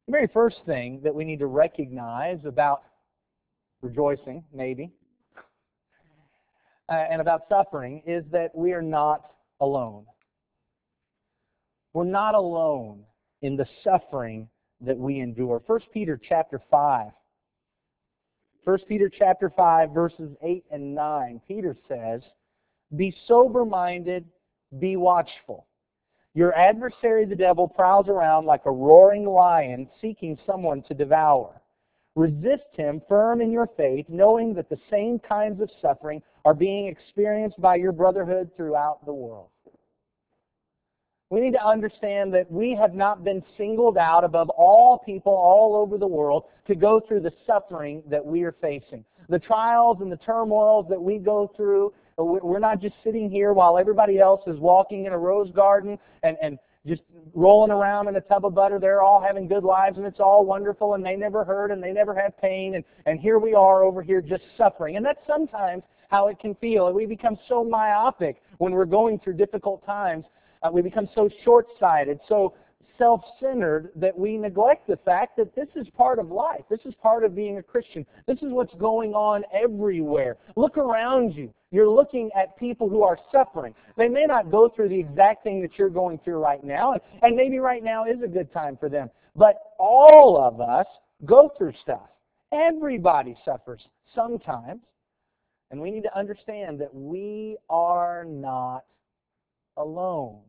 The very first thing that we need to recognize about rejoicing, maybe, and about suffering is that we are not alone. We're not alone in the suffering that we endure. 1 Peter chapter 5. 1 Peter chapter 5, verses 8 and 9. Peter says, "Be sober-minded, be watchful. Your adversary, the devil, prowls around like a roaring lion seeking someone to devour. Resist him firm in your faith, knowing that the same kinds of suffering are being experienced by your brotherhood throughout the world." We need to understand that we have not been singled out above all people all over the world to go through the suffering that we are facing. The trials and the turmoils that we go through, we're not just sitting here while everybody else is walking in a rose garden and just rolling around in a tub of butter. They're all having good lives and it's all wonderful and they never hurt and they never have pain. And here we are over here just suffering. And that's sometimes how it can feel. We become so myopic when we're going through difficult times. We become so short-sighted, so self-centered that we neglect the fact that this is part of life. This is part of being a Christian. This is what's going on everywhere. Look around you. You're looking at people who are suffering. They may not go through the exact thing that you're going through right now, and maybe right now is a good time for them. But all of us go through stuff. Everybody suffers sometimes. And we need to understand that we are not alone.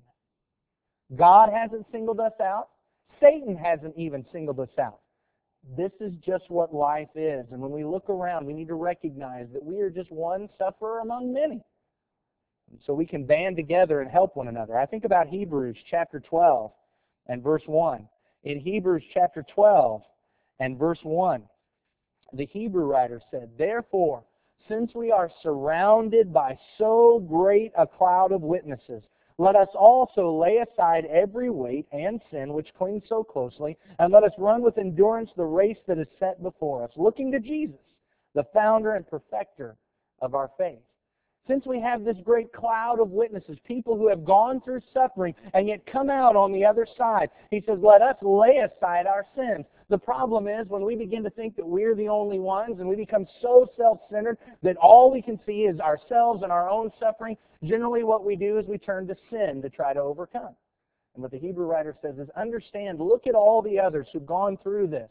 God hasn't singled us out. Satan hasn't even singled us out. This is just what life is. And when we look around, we need to recognize that we are just one sufferer among many. So we can band together and help one another. I think about Hebrews chapter 12 and verse 1. In Hebrews chapter 12 and verse 1, the Hebrew writer said, "Therefore, since we are surrounded by so great a cloud of witnesses, let us also lay aside every weight and sin which clings so closely, and let us run with endurance the race that is set before us, looking to Jesus, the founder and perfecter of our faith." Since we have this great cloud of witnesses, people who have gone through suffering and yet come out on the other side, he says, let us lay aside our sins. The problem is when we begin to think that we're the only ones and we become so self-centered that all we can see is ourselves and our own suffering, generally what we do is we turn to sin to try to overcome. And what the Hebrew writer says is, understand, look at all the others who've gone through this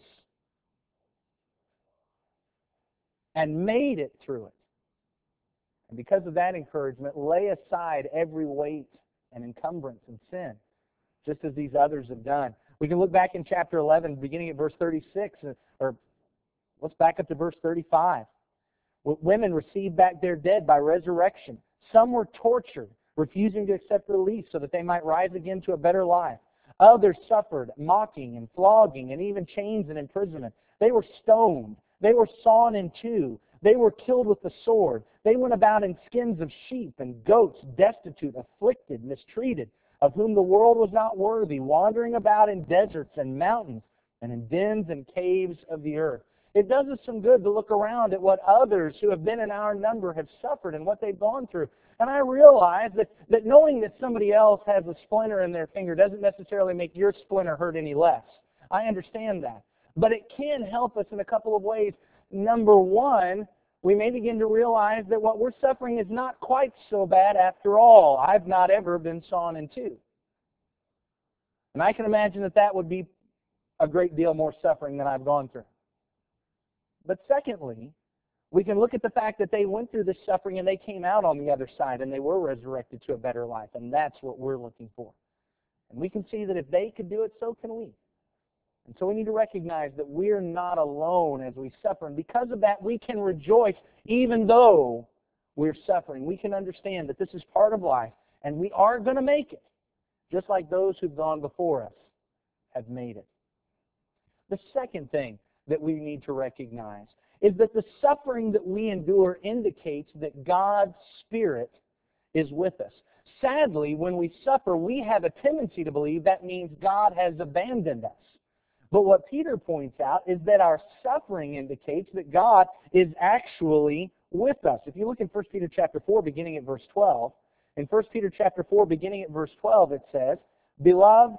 and made it through it. And because of that encouragement, lay aside every weight and encumbrance and sin, just as these others have done. We can look back in chapter 11, beginning at verse 36, or let's back up to verse 35. Women received back their dead by resurrection. Some were tortured, refusing to accept release so that they might rise again to a better life. Others suffered mocking and flogging and even chains and imprisonment. They were stoned. They were sawn in two. They were killed with the sword. They went about in skins of sheep and goats, destitute, afflicted, mistreated, of whom the world was not worthy, wandering about in deserts and mountains and in dens and caves of the earth. It does us some good to look around at what others who have been in our number have suffered and what they've gone through. And I realize that knowing that somebody else has a splinter in their finger doesn't necessarily make your splinter hurt any less. I understand that. But it can help us in a couple of ways. Number one, we may begin to realize that what we're suffering is not quite so bad after all. I've not ever been sawn in two. And I can imagine that that would be a great deal more suffering than I've gone through. But secondly, we can look at the fact that they went through this suffering and they came out on the other side and they were resurrected to a better life. And that's what we're looking for. And we can see that if they could do it, so can we. And so we need to recognize that we're not alone as we suffer. And because of that, we can rejoice even though we're suffering. We can understand that this is part of life and we are going to make it, just like those who've gone before us have made it. The second thing that we need to recognize is that the suffering that we endure indicates that God's Spirit is with us. Sadly, when we suffer, we have a tendency to believe that means God has abandoned us. But what Peter points out is that our suffering indicates that God is actually with us. If you look in 1 Peter chapter 4, beginning at verse 12, in 1 Peter chapter 4, beginning at verse 12, it says, "Beloved,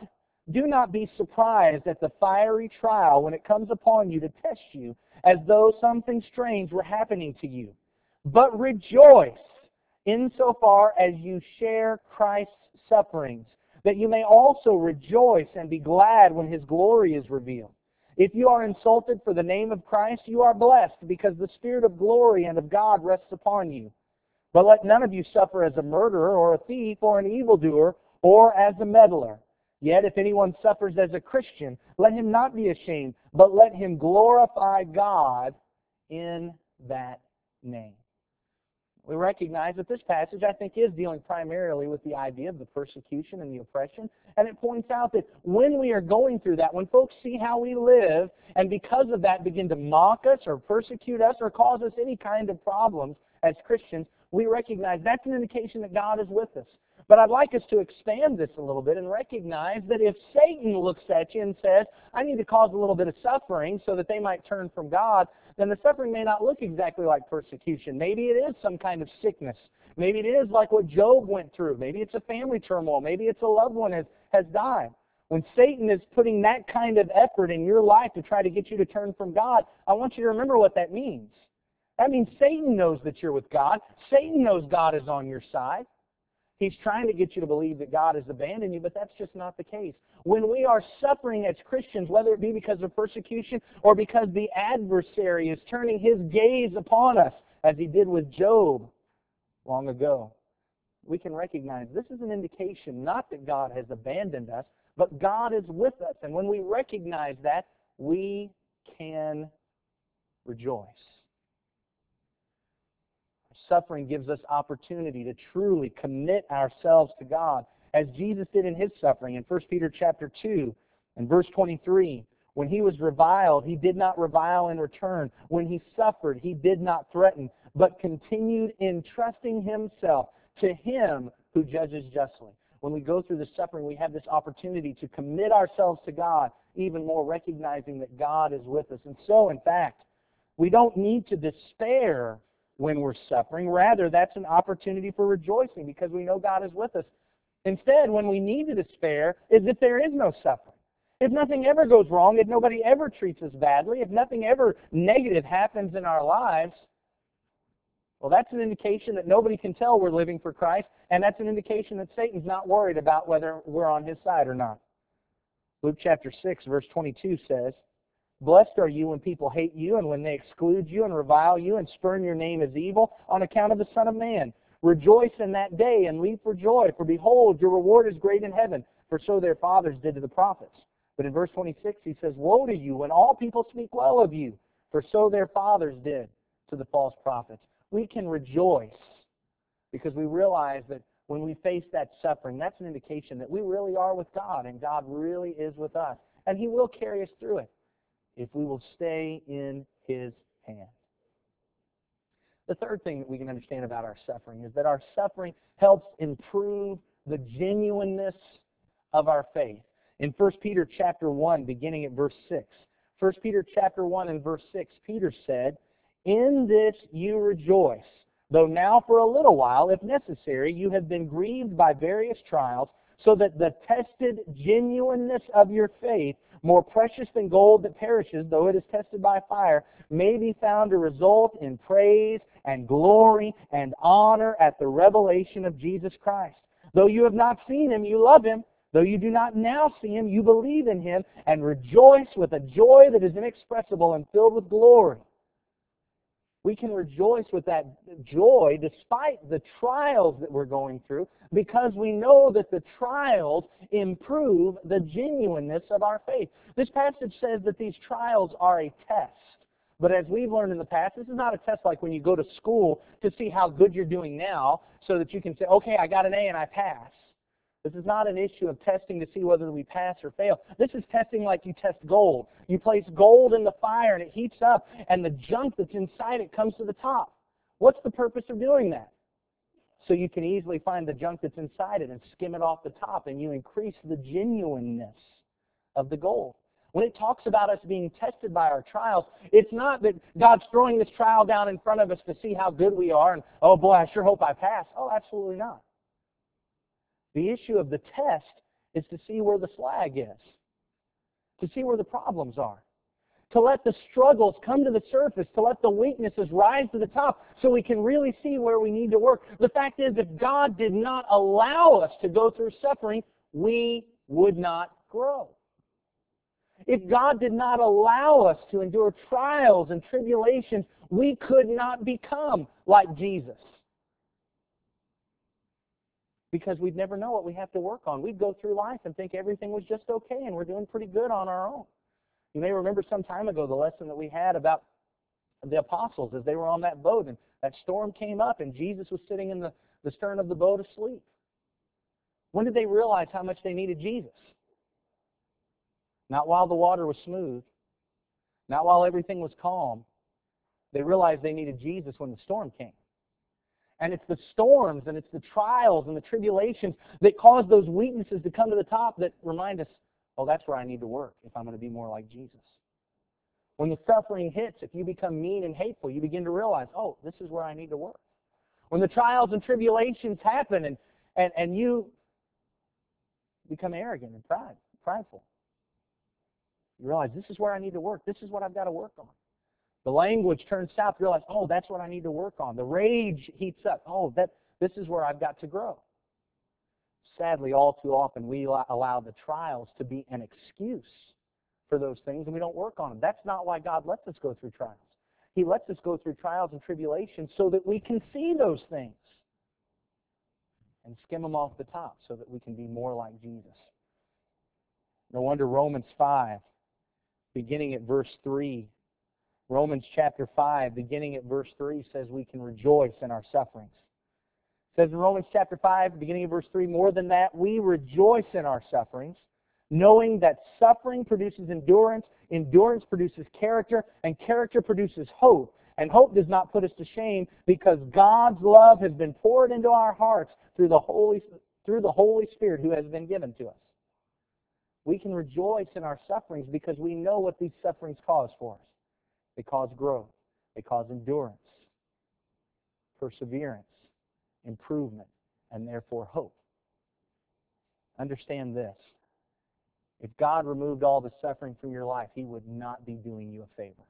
Do not be surprised at the fiery trial when it comes upon you to test you, as though something strange were happening to you. But rejoice insofar as you share Christ's sufferings, that you may also rejoice and be glad when His glory is revealed. If you are insulted for the name of Christ, you are blessed, because the Spirit of glory and of God rests upon you. But let none of you suffer as a murderer or a thief or an evildoer or as a meddler. Yet if anyone suffers as a Christian, let him not be ashamed, but let him glorify God in that name. We recognize that this passage, I think, is dealing primarily with the idea of the persecution and the oppression. And it points out that when we are going through that, when folks see how we live, and because of that begin to mock us or persecute us or cause us any kind of problems as Christians, we recognize that's an indication that God is with us. But I'd like us to expand this a little bit and recognize that if Satan looks at you and says, I need to cause a little bit of suffering so that they might turn from God, then the suffering may not look exactly like persecution. Maybe it is some kind of sickness. Maybe it is like what Job went through. Maybe it's a family turmoil. Maybe it's a loved one has died. When Satan is putting that kind of effort in your life to try to get you to turn from God, I want you to remember what that means. That means Satan knows that you're with God. Satan knows God is on your side. He's trying to get you to believe that God has abandoned you, but that's just not the case. When we are suffering as Christians, whether it be because of persecution or because the adversary is turning his gaze upon us, as he did with Job long ago, we can recognize this is an indication not that God has abandoned us, but God is with us. And when we recognize that, we can rejoice. Suffering gives us opportunity to truly commit ourselves to God, as Jesus did in His suffering. In 1 Peter chapter 2 and verse 23, when He was reviled, He did not revile in return. When He suffered, He did not threaten, but continued entrusting Himself to Him who judges justly. When we go through the suffering, we have this opportunity to commit ourselves to God, even more recognizing that God is with us. And so, in fact, we don't need to despair when we're suffering. Rather, that's an opportunity for rejoicing because we know God is with us. Instead, when we need to despair is if there is no suffering. If nothing ever goes wrong, if nobody ever treats us badly, if nothing ever negative happens in our lives, well, that's an indication that nobody can tell we're living for Christ, and that's an indication that Satan's not worried about whether we're on his side or not. Luke chapter 6, verse 22 says, Blessed are you when people hate you and when they exclude you and revile you and spurn your name as evil on account of the Son of Man. Rejoice in that day and leap for joy, for behold, your reward is great in heaven, for so their fathers did to the prophets. But in verse 26 he says, Woe to you when all people speak well of you, for so their fathers did to the false prophets. We can rejoice because we realize that when we face that suffering, that's an indication that we really are with God and God really is with us. And He will carry us through it if we will stay in His hand. The third thing that we can understand about our suffering is that our suffering helps improve the genuineness of our faith. In 1 Peter chapter 1, beginning at verse 6, 1 Peter chapter 1 and verse 6, Peter said, In this you rejoice, though now for a little while, if necessary, you have been grieved by various trials, so that the tested genuineness of your faith, more precious than gold that perishes, though it is tested by fire, may be found to result in praise and glory and honor at the revelation of Jesus Christ. Though you have not seen Him, you love Him. Though you do not now see Him, you believe in Him and rejoice with a joy that is inexpressible and filled with glory. We can rejoice with that joy despite the trials that we're going through because we know that the trials improve the genuineness of our faith. This passage says that these trials are a test. But as we've learned in the past, this is not a test like when you go to school to see how good you're doing now so that you can say, okay, I got an A and I pass. This is not an issue of testing to see whether we pass or fail. This is testing like you test gold. You place gold in the fire and it heats up and the junk that's inside it comes to the top. What's the purpose of doing that? So you can easily find the junk that's inside it and skim it off the top and you increase the genuineness of the gold. When it talks about us being tested by our trials, it's not that God's throwing this trial down in front of us to see how good we are and, oh boy, I sure hope I pass. Oh, absolutely not. The issue of the test is to see where the slag is, to see where the problems are, to let the struggles come to the surface, to let the weaknesses rise to the top so we can really see where we need to work. The fact is, if God did not allow us to go through suffering, we would not grow. If God did not allow us to endure trials and tribulations, we could not become like Jesus. Because we'd never know what we have to work on. We'd go through life and think everything was just okay and we're doing pretty good on our own. You may remember some time ago the lesson that we had about the apostles as they were on that boat and that storm came up and Jesus was sitting in the stern of the boat asleep. When did they realize how much they needed Jesus? Not while the water was smooth, not while everything was calm. They realized they needed Jesus when the storm came. And it's the storms and it's the trials and the tribulations that cause those weaknesses to come to the top that remind us, oh, that's where I need to work if I'm going to be more like Jesus. When the suffering hits, if you become mean and hateful, you begin to realize, oh, this is where I need to work. When the trials and tribulations happen and you become arrogant and prideful, you realize this is where I need to work. This is what I've got to work on. The language turns south, you realize, oh, that's what I need to work on. The rage heats up. Oh, this is where I've got to grow. Sadly, all too often, we allow the trials to be an excuse for those things, and we don't work on them. That's not why God lets us go through trials. He lets us go through trials and tribulations so that we can see those things and skim them off the top so that we can be more like Jesus. No wonder Romans 5, beginning at verse 3, Romans chapter 5, beginning at verse 3, says we can rejoice in our sufferings. It says in Romans chapter 5, beginning of verse 3, more than that, we rejoice in our sufferings, knowing that suffering produces endurance, endurance produces character, and character produces hope. And hope does not put us to shame because God's love has been poured into our hearts through the Holy Spirit who has been given to us. We can rejoice in our sufferings because we know what these sufferings cause for us. They cause growth. They cause endurance, perseverance, improvement, and therefore hope. Understand this. If God removed all the suffering from your life, He would not be doing you a favor.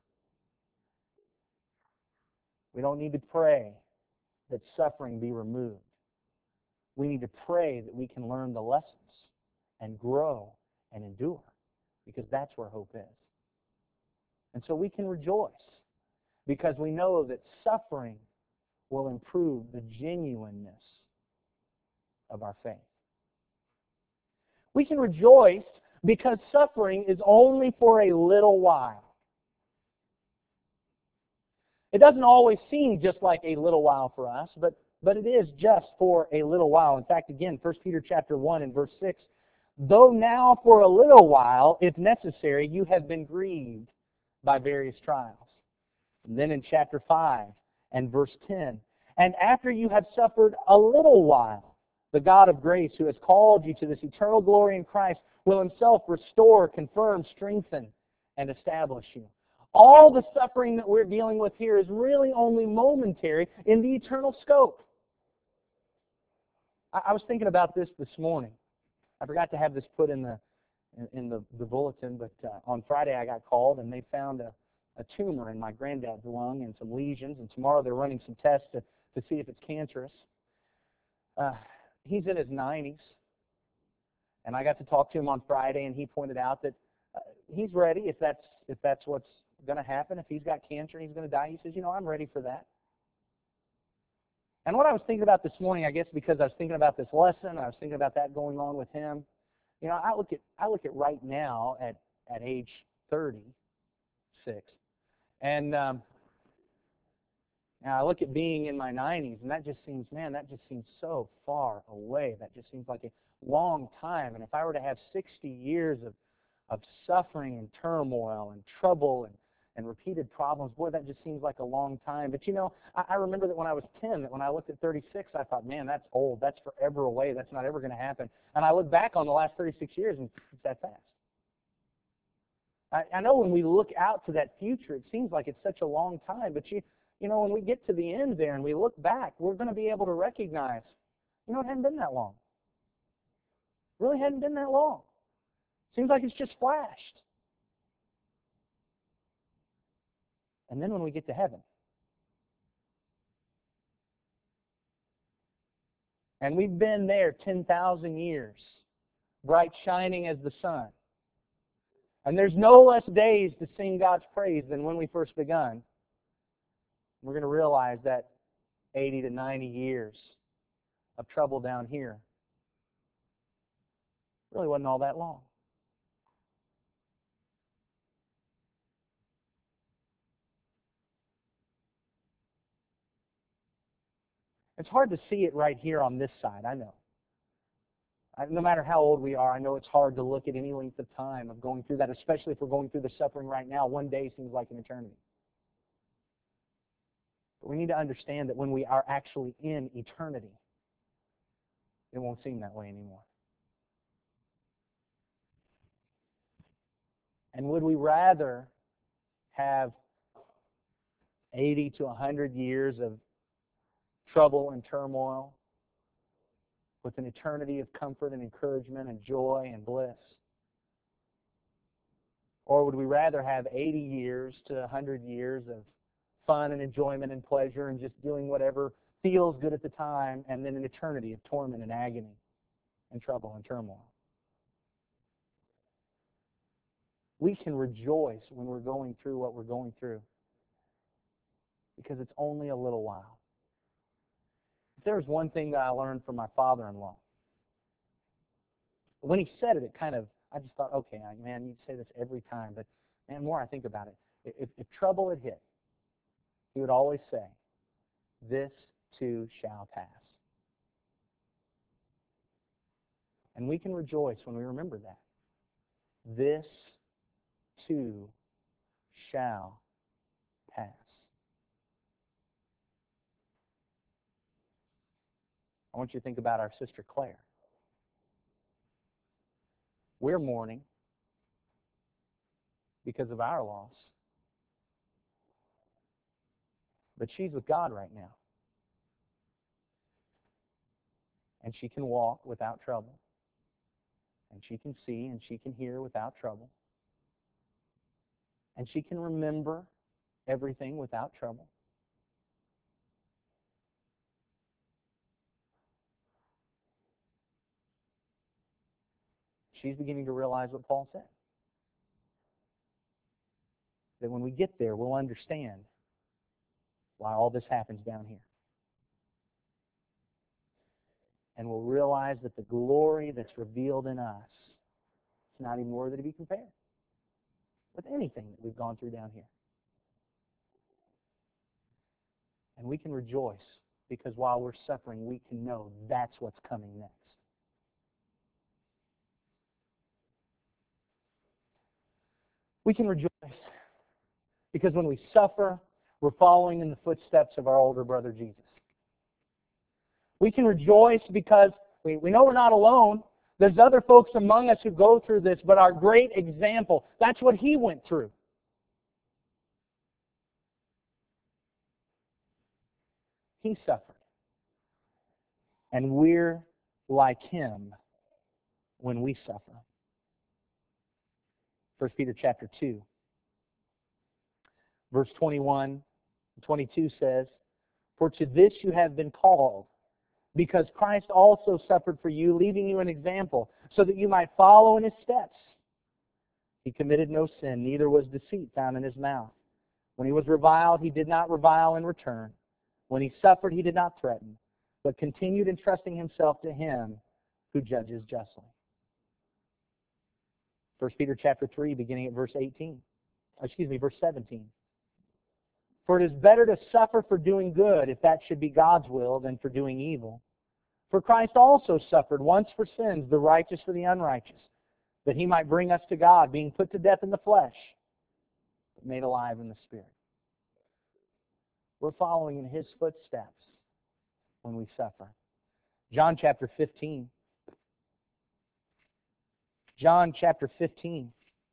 We don't need to pray that suffering be removed. We need to pray that we can learn the lessons and grow and endure, because that's where hope is. And so we can rejoice because we know that suffering will improve the genuineness of our faith. We can rejoice because suffering is only for a little while. It doesn't always seem just like a little while for us, but it is just for a little while. In fact, again, 1 Peter chapter 1 and verse 6, though now for a little while, if necessary, you have been grieved by various trials. And then in chapter 5 and verse 10, and after you have suffered a little while, the God of grace who has called you to this eternal glory in Christ will Himself restore, confirm, strengthen, and establish you. All the suffering that we're dealing with here is really only momentary in the eternal scope. I was thinking about this morning. I forgot to have this put in the bulletin, but on Friday I got called and they found a tumor in my granddad's lung and some lesions, and tomorrow they're running some tests to see if it's cancerous. He's in his 90s, and I got to talk to him on Friday, and he pointed out that he's ready if that's what's going to happen. If he's got cancer and he's going to die, he says, I'm ready for that. And what I was thinking about this morning, I guess because I was thinking about this lesson, I was thinking about that going on with him. I look at right now at age 36, and I look at being in my 90s, and that just seems so far away. That just seems like a long time. And if I were to have 60 years of suffering and turmoil and trouble and repeated problems, boy, that just seems like a long time. But I remember that when I was 10, that when I looked at 36, I thought, man, that's old. That's forever away. That's not ever going to happen. And I look back on the last 36 years, and it's that fast. I know when we look out to that future, it seems like it's such a long time. But when we get to the end there and we look back, we're going to be able to recognize, it hadn't been that long. Really hadn't been that long. Seems like it's just flashed. And then when we get to heaven, and we've been there 10,000 years, bright shining as the sun, and there's no less days to sing God's praise than when we first begun, we're going to realize that 80 to 90 years of trouble down here really wasn't all that long. It's hard to see it right here on this side, I know. No matter how old we are, I know it's hard to look at any length of time of going through that, especially if we're going through the suffering right now. One day seems like an eternity. But we need to understand that when we are actually in eternity, it won't seem that way anymore. And would we rather have 80 to 100 years of trouble and turmoil with an eternity of comfort and encouragement and joy and bliss? Or would we rather have 80 years to 100 years of fun and enjoyment and pleasure and just doing whatever feels good at the time, and then an eternity of torment and agony and trouble and turmoil? We can rejoice when we're going through what we're going through because it's only a little while. If there's one thing that I learned from my father-in-law, when he said it, I just thought, okay, man, you'd say this every time, but man, the more I think about it, if trouble had hit, he would always say, "This too shall pass." And we can rejoice when we remember that. This too shall pass. I want you to think about our sister Claire. We're mourning because of our loss, but she's with God right now. And she can walk without trouble. And she can see and she can hear without trouble. And she can remember everything without trouble. She's beginning to realize what Paul said. That when we get there, we'll understand why all this happens down here. And we'll realize that the glory that's revealed in us, it's not even worthy to be compared with anything that we've gone through down here. And we can rejoice because while we're suffering, we can know that's what's coming next. We can rejoice because when we suffer, we're following in the footsteps of our older brother Jesus. We can rejoice because we know we're not alone. There's other folks among us who go through this, but our great example, that's what he went through. He suffered. And we're like him when we suffer. 1 Peter chapter 2, verse 21 and 22 says, "For to this you have been called, because Christ also suffered for you, leaving you an example, so that you might follow in his steps. He committed no sin, neither was deceit found in his mouth. When he was reviled, he did not revile in return. When he suffered, he did not threaten, but continued entrusting himself to him who judges justly." 1 Peter chapter 3, beginning at verse 17. "For it is better to suffer for doing good, if that should be God's will, than for doing evil. For Christ also suffered once for sins, the righteous for the unrighteous, that he might bring us to God, being put to death in the flesh, but made alive in the Spirit." We're following in his footsteps when we suffer. John chapter 15. John chapter 15.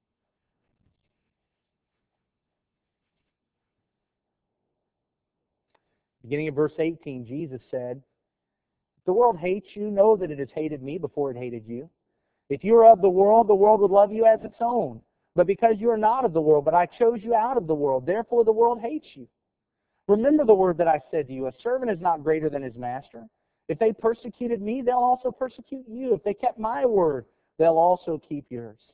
Beginning of verse 18, Jesus said, "If the world hates you, know that it has hated me before it hated you. If you were of the world would love you as its own. But because you are not of the world, but I chose you out of the world, therefore the world hates you. Remember the word that I said to you, a servant is not greater than his master. If they persecuted me, they'll also persecute you. If they kept my word, they'll also keep yours.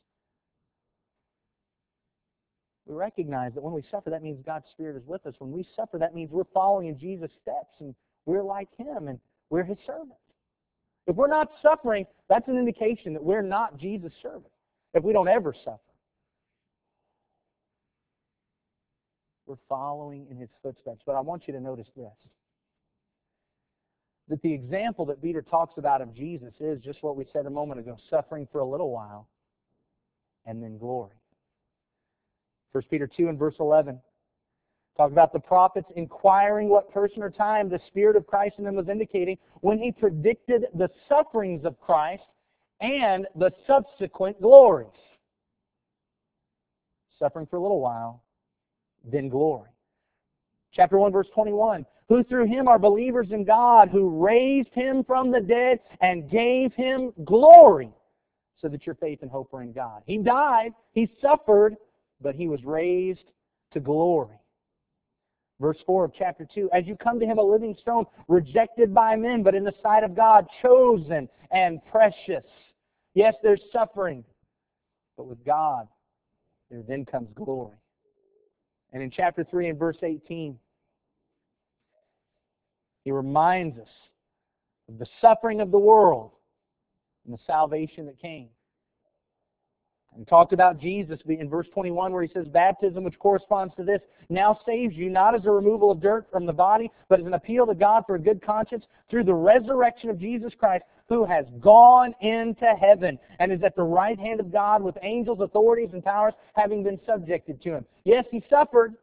We recognize that when we suffer, that means God's Spirit is with us. When we suffer, that means we're following in Jesus' steps, and we're like Him, and we're His servants. If we're not suffering, that's an indication that we're not Jesus' servant. If we don't ever suffer, we're following in His footsteps. But I want you to notice this, that the example that Peter talks about of Jesus is just what we said a moment ago, suffering for a little while and then glory. 1 Peter 2 and verse 11. Talk about the prophets inquiring what person or time the Spirit of Christ in them was indicating when He predicted the sufferings of Christ and the subsequent glories. Suffering for a little while, then glory. Chapter 1, verse 21. Who through Him are believers in God, who raised Him from the dead and gave Him glory, so that your faith and hope are in God. He died, He suffered, but He was raised to glory. Verse 4 of chapter 2, as you come to Him a living stone, rejected by men, but in the sight of God, chosen and precious. Yes, there's suffering, but with God, there then comes glory. And in chapter 3 and verse 18, he reminds us of the suffering of the world and the salvation that came. And talked about Jesus in verse 21 where he says, baptism, which corresponds to this, now saves you, not as a removal of dirt from the body, but as an appeal to God for a good conscience through the resurrection of Jesus Christ, who has gone into heaven and is at the right hand of God with angels, authorities, and powers having been subjected to Him. Yes, He suffered,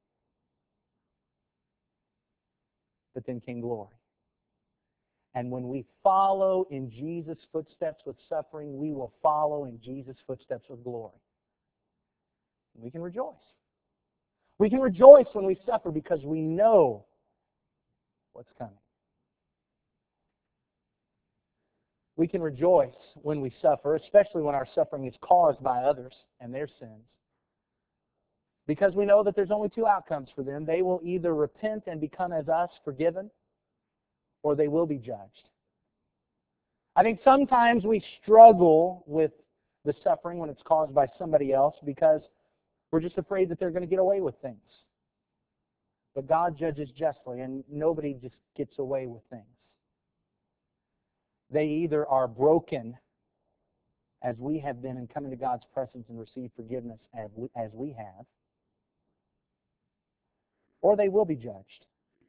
but then came glory. And when we follow in Jesus' footsteps with suffering, we will follow in Jesus' footsteps with glory. We can rejoice. We can rejoice when we suffer because we know what's coming. We can rejoice when we suffer, especially when our suffering is caused by others and their sins, because we know that there's only two outcomes for them. They will either repent and become as us, forgiven, or they will be judged. I think sometimes we struggle with the suffering when it's caused by somebody else because we're just afraid that they're going to get away with things. But God judges justly, and nobody just gets away with things. They either are broken as we have been and come into God's presence and receive forgiveness as we have, or they will be judged.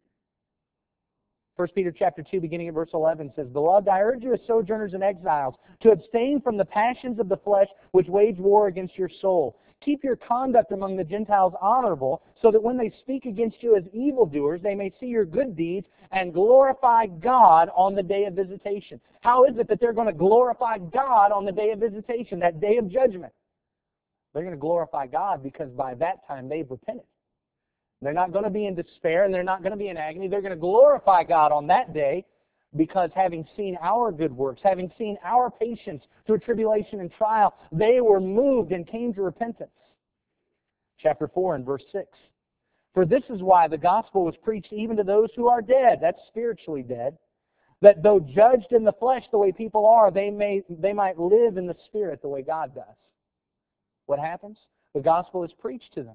1 Peter chapter 2, beginning at verse 11, says, Beloved, I urge you as sojourners and exiles to abstain from the passions of the flesh which wage war against your soul. Keep your conduct among the Gentiles honorable, so that when they speak against you as evildoers, they may see your good deeds and glorify God on the day of visitation. How is it that they're going to glorify God on the day of visitation, that day of judgment? They're going to glorify God because by that time they've repented. They're not going to be in despair, and they're not going to be in agony. They're going to glorify God on that day because having seen our good works, having seen our patience through tribulation and trial, they were moved and came to repentance. Chapter 4 and verse 6. For this is why the gospel was preached even to those who are dead, that's spiritually dead, that though judged in the flesh the way people are, they might live in the spirit the way God does. What happens? The gospel is preached to them.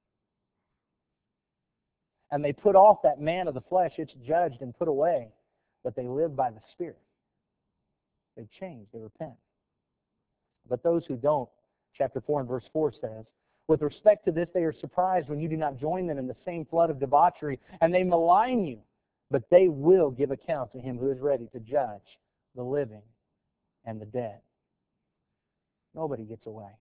And they put off that man of the flesh. It's judged and put away. But they live by the Spirit. They change. They repent. But those who don't, chapter 4 and verse 4 says, with respect to this, they are surprised when you do not join them in the same flood of debauchery, and they malign you. But they will give account to Him who is ready to judge the living and the dead. Nobody gets away.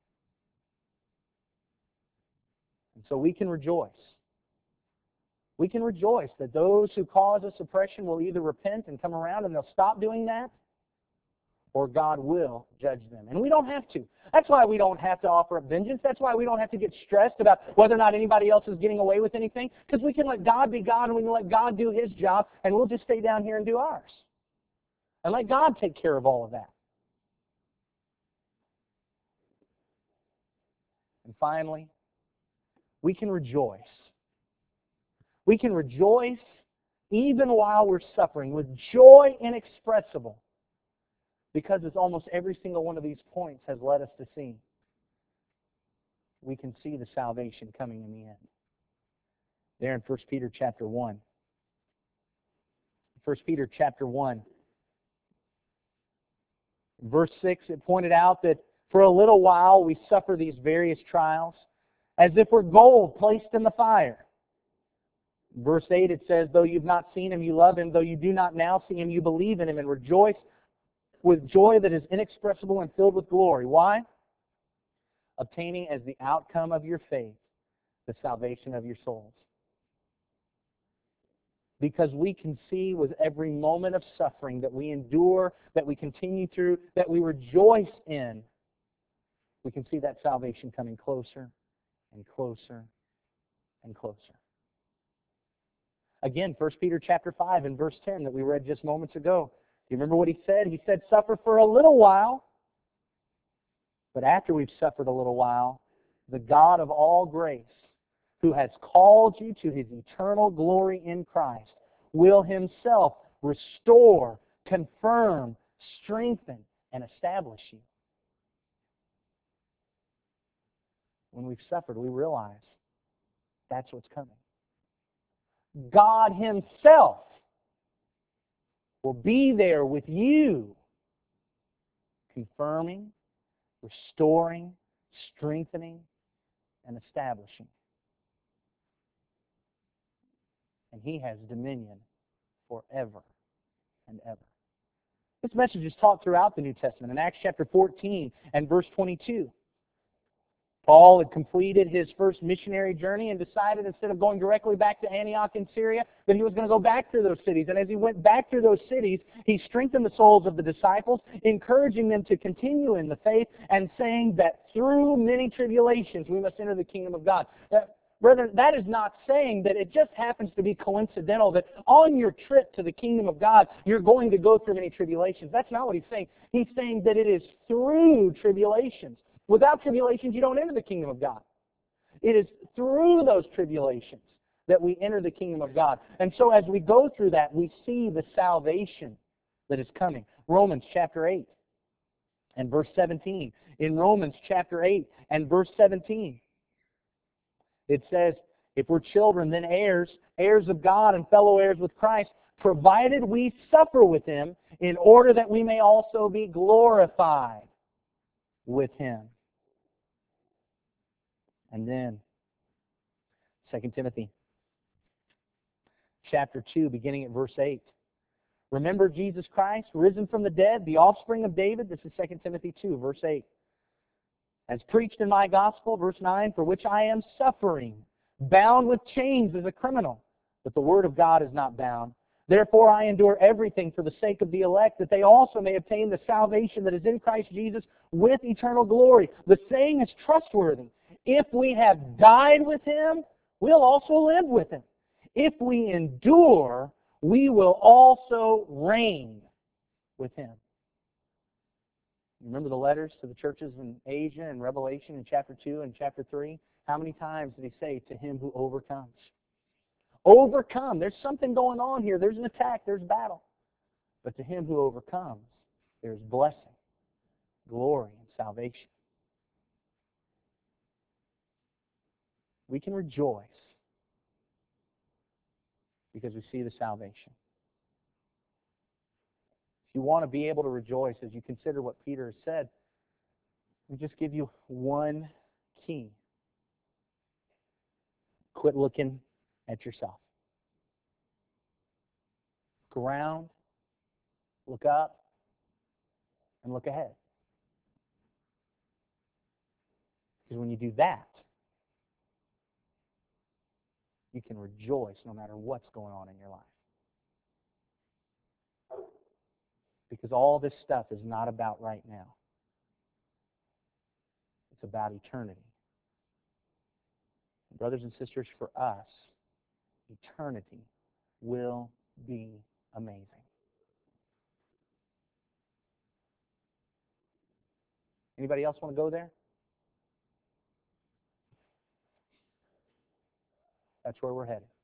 And so we can rejoice. We can rejoice that those who cause us oppression will either repent and come around and they'll stop doing that, or God will judge them. And we don't have to. That's why we don't have to offer up vengeance. That's why we don't have to get stressed about whether or not anybody else is getting away with anything, because we can let God be God and we can let God do His job, and we'll just stay down here and do ours. And let God take care of all of that. And finally, we can rejoice. We can rejoice even while we're suffering with joy inexpressible, because as almost every single one of these points has led us to see, we can see the salvation coming in the end. There in 1 Peter chapter 1. 1 Peter chapter 1. Verse 6, it pointed out that for a little while we suffer these various trials as if we're gold placed in the fire. Verse 8, it says, though you've not seen Him, you love Him. Though you do not now see Him, you believe in Him and rejoice with joy that is inexpressible and filled with glory. Why? Obtaining as the outcome of your faith the salvation of your souls. Because we can see with every moment of suffering that we endure, that we continue through, that we rejoice in, we can see that salvation coming closer and closer and closer. Again, 1 Peter chapter 5 and verse 10 that we read just moments ago. You remember what he said? He said, suffer for a little while, but after we've suffered a little while, the God of all grace, who has called you to His eternal glory in Christ, will Himself restore, confirm, strengthen, and establish you. When we've suffered, we realize that's what's coming. God Himself will be there with you, confirming, restoring, strengthening, and establishing. And He has dominion forever and ever. This message is taught throughout the New Testament. In Acts chapter 14 and verse 22, Paul had completed his first missionary journey and decided, instead of going directly back to Antioch in Syria, that he was going to go back through those cities. And as he went back through those cities, he strengthened the souls of the disciples, encouraging them to continue in the faith and saying that through many tribulations we must enter the kingdom of God. Brethren, that is not saying that it just happens to be coincidental that on your trip to the kingdom of God you're going to go through many tribulations. That's not what he's saying. He's saying that it is through tribulations. Without tribulations, you don't enter the kingdom of God. It is through those tribulations that we enter the kingdom of God. And so as we go through that, we see the salvation that is coming. Romans chapter 8 and verse 17. In Romans chapter 8 and verse 17, it says, if we're children, then heirs, heirs of God and fellow heirs with Christ, provided we suffer with Him, in order that we may also be glorified with Him. And then, 2 Timothy chapter 2, beginning at verse 8. Remember Jesus Christ, risen from the dead, the offspring of David. This is 2 Timothy 2, verse 8. As preached in my gospel, verse 9, for which I am suffering, bound with chains as a criminal. But the word of God is not bound. Therefore I endure everything for the sake of the elect, that they also may obtain the salvation that is in Christ Jesus with eternal glory. The saying is trustworthy. If we have died with Him, we'll also live with Him. If we endure, we will also reign with Him. Remember the letters to the churches in Asia and Revelation in chapter 2 and chapter 3? How many times did he say, to him who overcomes? Overcome. There's something going on here. There's an attack. There's battle. But to him who overcomes, there's blessing, glory, and salvation. We can rejoice because we see the salvation. If you want to be able to rejoice as you consider what Peter has said, let me just give you one key. Quit looking at yourself. Look around, look up, and look ahead. Because when you do that, you can rejoice no matter what's going on in your life. Because all this stuff is not about right now. It's about eternity. Brothers and sisters, for us, eternity will be amazing. Anybody else want to go there? That's where we're headed.